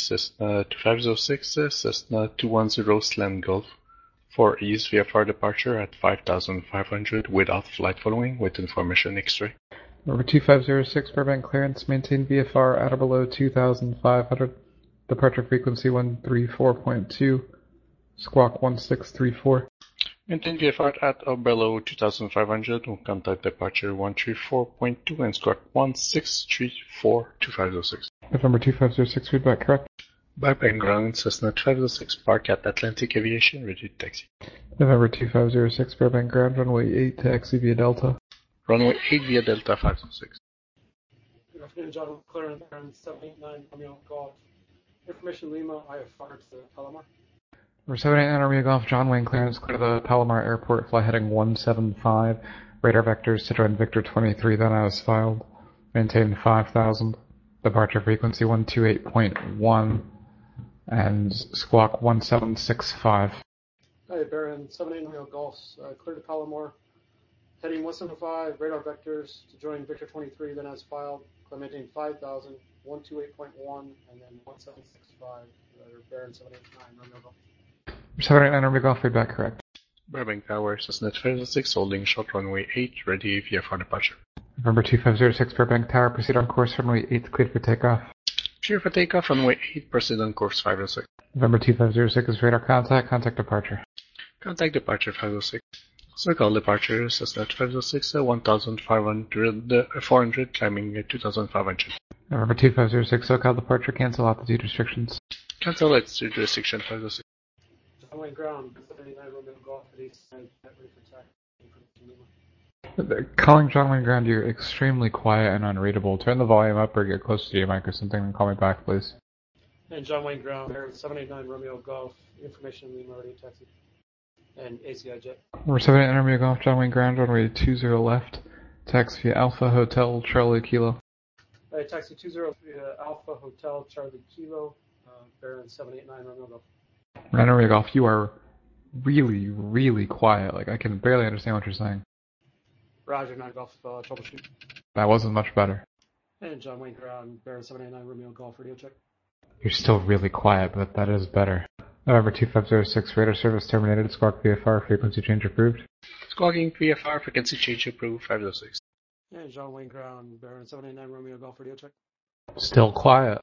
Cessna 2506, Cessna 210 Slam Gulf, 4 East VFR departure at 5,500 without flight following with information X-ray. Number 2506, Burbank clearance, maintain VFR at or below 2,500, departure frequency 134.2, squawk 1634. Maintain VFR at or below 2,500, will contact departure 134.2 and squawk 1634 2506. November 2506, feedback correct. Burbank ground, Cessna 2506, park at Atlantic Aviation, ready to taxi. November 2506, Burbank ground, runway 8, taxi via Delta. Runway 8 via Delta 506. Good afternoon, John McLaren, 789 Romeo Golf. Information Lima, IFR to Palomar. Number 789 Romeo Golf, John Wayne clearance, clear the Palomar Airport, fly heading 175, radar vectors to join Victor 23, then as filed, maintain 5,000, departure frequency 128.1, and squawk 1765. Hi, Baron, 789 Romeo Golf, clear to Palomar, heading 175, radar vectors to join Victor 23, then as filed, maintain 5,000, 128.1, and then 1765, Baron 789 Romeo Golf. 789 Romeo Golf, feedback correct. Burbank Tower, Cessna 2506, holding short runway 8, ready VFR departure. November 2506, Burbank Tower, proceed on course runway 8, cleared for takeoff. Clear for takeoff, runway 8, proceed on course 506. November 2506 is radar contact, contact departure. Contact departure 506. Circle departure, Cessna 2506, 1,500, 400, climbing 2,500. November 2506, SoCal departure, cancel altitude restrictions. Cancel altitude restriction 506. John Wayne ground, 789 Romeo Golf, at east side, ready for taxi. Calling John Wayne ground, you're extremely quiet and unreadable. Turn the volume up or get close to your mic or something and call me back, please. And John Wayne ground, Baron 789 Romeo Golf, information Lima, ready taxi. And ACI jet. Number 789 Romeo Golf, John Wayne ground, runway 20 left. Taxi via Alpha Hotel Charlie Kilo. Taxi 20 via Alpha Hotel Charlie Kilo, Baron 789 Romeo Golf. Romeo Golf, you are really, really quiet. Like, I can barely understand what you're saying. Roger, 9 Golf, troubleshoot. That wasn't much better. And John Wayne ground, Baron 789 Romeo Golf, radio check. You're still really quiet, but that is better. November 2506, radar service terminated, squawk VFR, frequency change approved. Squawking VFR, frequency change approved 506. And John Wayne ground, Baron 789 Romeo Golf, radio check. Still quiet.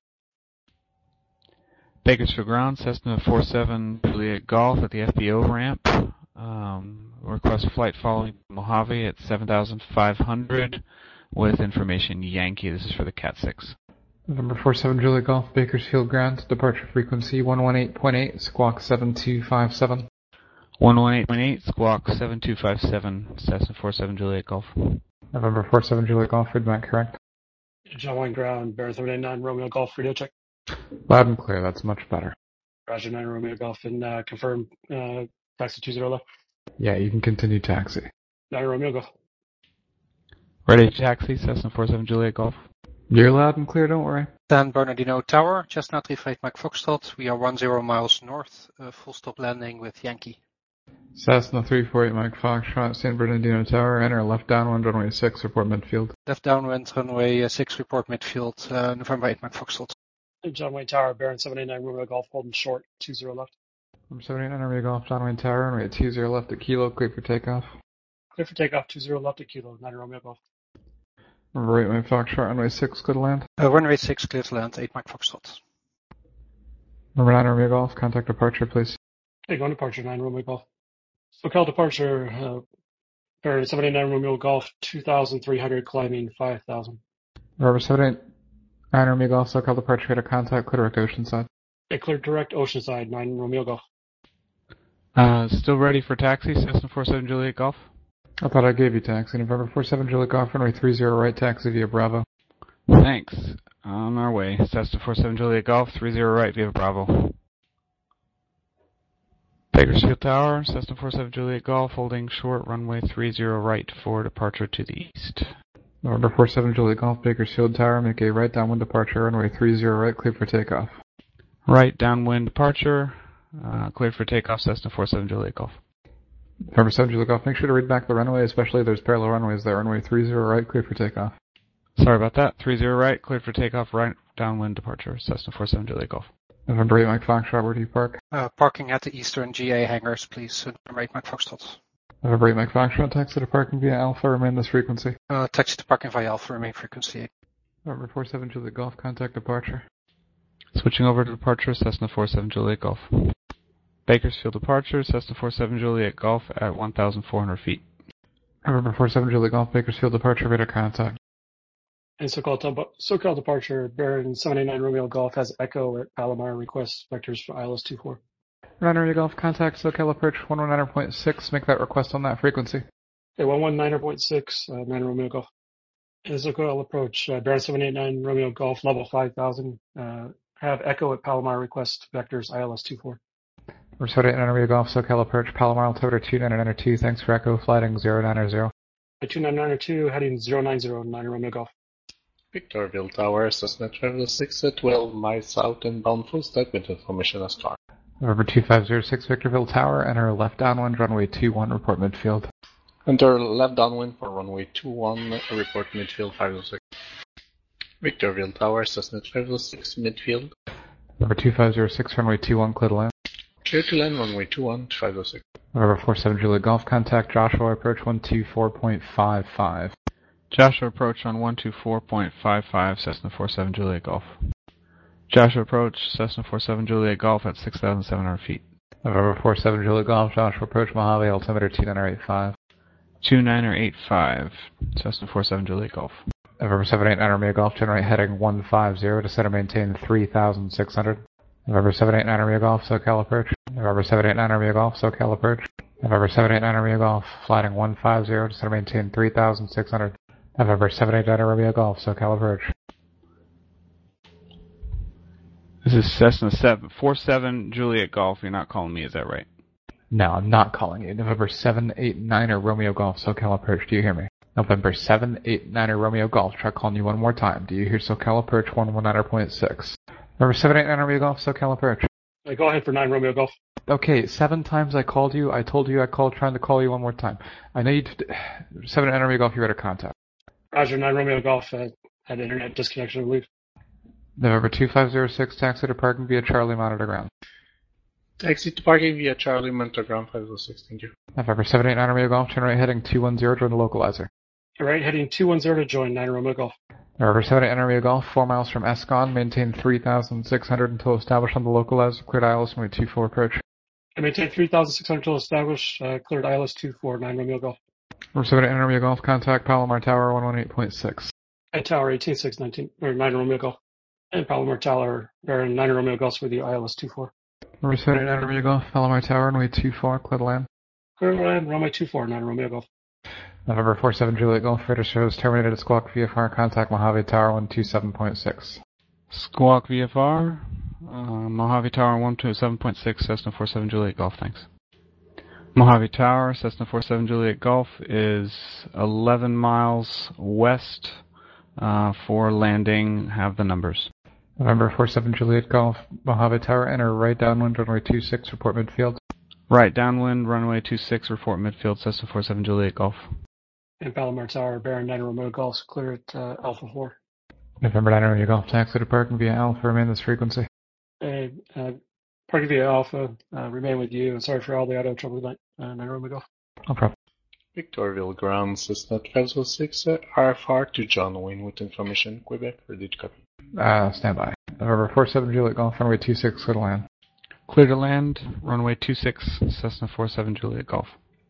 Bakersfield ground, Cessna 47 Juliet Golf at the FBO ramp. Request flight following Mojave at 7,500 with information Yankee. This is for the Cat 6. November 47 Juliet Golf, Bakersfield ground, departure frequency 118.8, squawk 7257. 118.8, squawk 7257, Cessna 47 Juliet Golf. November 47 Juliet Golf, feedback correct. John Wayne ground, Baron 789 Romeo Golf, radio check. Loud and clear, that's much better. Roger, 9 Romeo Golf, and confirm taxi 20 left. Yeah, you can continue taxi. 9 Romeo Golf. Ready to taxi, Cessna 47 Juliet Golf. You're loud and clear, don't worry. San Bernardino Tower, Cessna 35 Mike Foxtrot. We are 10 miles north, full stop landing with Yankee. Cessna 348 Mike Foxtrot, San Bernardino Tower, enter left downwind runway 6, report midfield. Left downwind runway 6, report midfield, November 8 Mike Foxtrot. John Wayne Tower, Baron 789 Romeo Golf, holding short, 20 left. Number 789 Romeo Golf, John Wayne Tower, runway 20 left at Kilo, clear for takeoff. Clear for takeoff, 20 left at Kilo, 9 Romeo Golf. Number 8 Mike Foxtrot, runway 6, good land. Runway 6, clear to land, 8 Mike Foxtrot. Number 9 Romeo Golf, contact departure, please. Okay, going departure, 9 Romeo Golf. SoCal departure, Baron 789 Romeo Golf, 2,300, climbing 5,000. Number 789 Romeo Golf, SoCal departure, radar contact, clear direct Oceanside. Okay, clear direct Oceanside, 9 Romeo Golf. Still ready for taxi, Cessna 47 Juliet Golf. I thought I gave you taxi. November 47 Juliet Golf, runway 30 right, taxi via Bravo. Thanks. On our way. Cessna 47 Juliet Golf, 30 right via Bravo. Bakersfield Tower, Cessna 47 Juliet Golf, holding short, runway 30 right for departure to the east. November 47 Juliet Golf, Bakersfield Tower, make a right downwind departure, runway 30 right, clear for takeoff. Right downwind departure, cleared for takeoff, Cessna 47 Juliet Golf. November 7 Juliet Golf, make sure to read back the runway, especially there's parallel runways there, runway 30 right, clear for takeoff. Sorry about that, 30 right, cleared for takeoff, right downwind departure, Cessna 47 Juliet Golf. November 8 Mike Foxtrot, where do you park? Parking at the Eastern GA hangars, please. November 8 Mike Foxtrot. November 8 Mike Foxtrot, taxi to parking via Alpha, remain this frequency. Taxi to parking via Alpha, remain frequency 8. November 47 Juliet Golf, contact departure. Switching over to departure, Cessna 47 Juliet Golf. Bakersfield departure, Cessna 47 Juliet Golf at 1,400 feet. November 47 Juliet Golf, Bakersfield departure, radar contact. And SoCal departure, Baron 789 Romeo Golf has Echo at Palomar, request vectors for ILS 24. Runner Golf, contact SoCal approach 119.6, make that request on that frequency. Okay, 119.6, 9 Romeo Golf. And SoCal approach, Baron 789 Romeo Golf, level 5,000, have Echo at Palomar, request vectors ILS 24. Minnesota Romeo Golf, SoCal approach, Palomar altimeter 2992, thanks for Echo, flighting 090. 2992, heading 0909 Romeo Golf. Victorville Tower, Cessna Travel 6 at 12 miles south and bound full stack with information as car. November 2506 Victorville Tower, enter left downwind, runway 21, report midfield. Enter left downwind for runway 21, report midfield 506. Victorville Tower, Cessna Travel 6 midfield. November 2506 runway 21, clear to land. Clear to land runway 21, 506. November 47 Juliet Golf, contact Joshua, approach 124.55. Joshua approach on 124.55, Cessna 47 Juliet Golf. Joshua approach, Cessna 47 Juliet Golf at 6,700 feet. November 47 Juliet Golf, Joshua approach Mojave, altimeter 2985. 2985, Cessna 47 Juliet Golf. November 789 Romeo Golf, generate heading 150, descend and maintain 3,600. November 789 Romeo Golf, SoCal approach. November 789 Romeo Golf, SoCal approach. November 789 Romeo Golf, flighting 150, descend and maintain 3,600. November 789 Romeo Golf, SoCal approach. This is Cessna 47 Juliet Golf. You're not calling me, is that right? No, I'm not calling you. November 789 Romeo Golf, SoCal approach. Do you hear me? November 789 Romeo Golf. Try calling you one more time. Do you hear SoCal approach 119.6? November 789 Romeo Golf, SoCal approach. Go ahead for 9 Romeo Golf. Okay, 7 times I called you. I told you I called trying to call you one more time. I know you 789 Romeo Golf, you're at a contact. Roger, 9 Romeo Golf had internet disconnection, I believe. November 2506, taxi to parking via Charlie, monitor ground. Taxi to parking via Charlie, monitor ground 506, thank you. November 789 Romeo Golf, turn right heading 210, join the localizer. All right, heading 210 to join 9 Romeo Golf. November 789 Romeo Golf, 4 miles from Escon, maintain 3,600 until established on the localizer, cleared ILS runway 24 approach. I maintain 3,600 until established, cleared ILS 24, 9 Romeo Golf. November 789 Romeo Golf, contact Palomar Tower 118.6. At Tower 18619, or 9 Romeo Golf. And Palomar Tower, Baron 9 Romeo Golf with you, ILS 24. November 789 Romeo Golf, Palomar Tower runway 24, clear to land. Clear to land, runway 24, 9 Romeo Golf. November 47 Juliet Golf, radar shows terminated at Squawk VFR, contact Mojave Tower 127.6. Squawk VFR, Mojave Tower 127.6, Cessna 47 Juliet Golf, thanks. Mojave Tower, Cessna 47 Juliet Golf is 11 miles west for landing. Have the numbers. November 47 Juliet Golf, Mojave Tower, enter right downwind, runway 26, report midfield. Right downwind, runway 26, report midfield, Cessna 47 Juliet Golf. And Palomar Tower, Baron 9 Romeo Golf, clear at Alpha 4. November 9 Romeo Golf, taxi to parking via Alpha, remain this frequency. Parking via Alpha, remain with you, and sorry for all the auto trouble tonight, 9 Romeo Golf. No problem. Victorville Ground, Cessna 1206, RFR to John Wayne with information, Quebec, ready to copy. Stand by. November 47 Juliet Golf, runway 26, clear to land. Clear to land, runway 26, Cessna 47 Juliet Golf.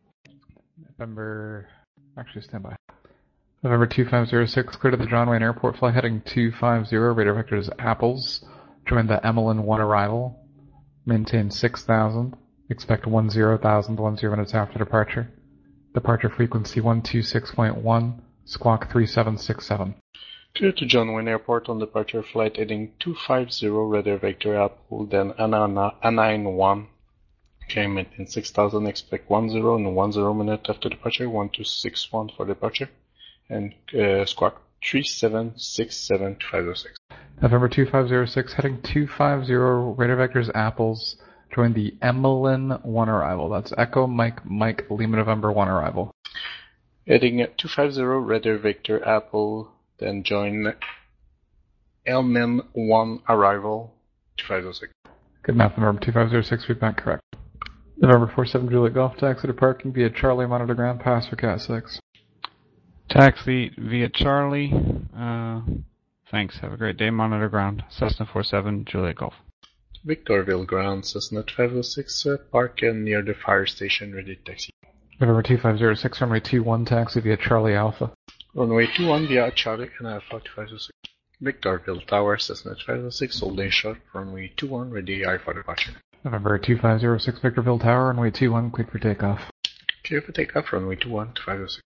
Stand by. November 2506, clear to the John Wayne Airport, fly heading 250, radar vector is Apples. Join the Emmeline 1 arrival. Maintain 6,000. Expect 10 minutes after departure. Departure frequency 126.1, squawk 3767. Clear to John Wayne Airport on departure flight heading 250, radar vector Apple, then Anaheim Okay, maintain 6,000, expect 10 and 10 minutes after departure, 1261 for departure, and squawk 3767 to 506. November 2506, heading 250, radar vectors Apples. Join the Emmeline 1 arrival. That's Echo Mike Lima November 1 arrival. Heading 250, radar vector Apple, then join Elmen 1 arrival, 2506. Good enough, November 2506, feedback correct. November 47 Juliet Golf, taxi to parking via Charlie, monitor ground pass for Cat 6. Taxi via Charlie. Thanks, have a great day, monitor ground. Cessna 47 Juliet Golf. Victorville ground, Cessna 506, park near the fire station, ready to taxi. November 2506, runway 21, taxi via Charlie Alpha. Runway 21 via Charlie and Alpha 2506. Victorville Tower, Cessna 506, holding short, runway 21, ready eye for departure. November 2506, Victorville Tower, runway 21, cleared for takeoff. Clear for takeoff, runway 21 to 506.